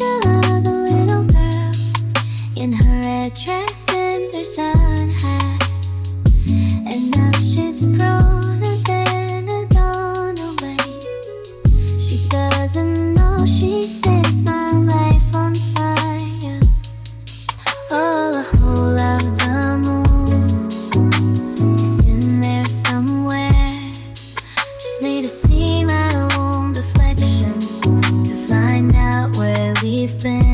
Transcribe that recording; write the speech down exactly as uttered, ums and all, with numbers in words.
picture of a little girl in her red dress and her sun hat, and now she's grown up and gone away. She doesn't know she set my life on fire. Oh, the whole of the moon is in there somewhere. Just need to see my own reflection to find out where we've been.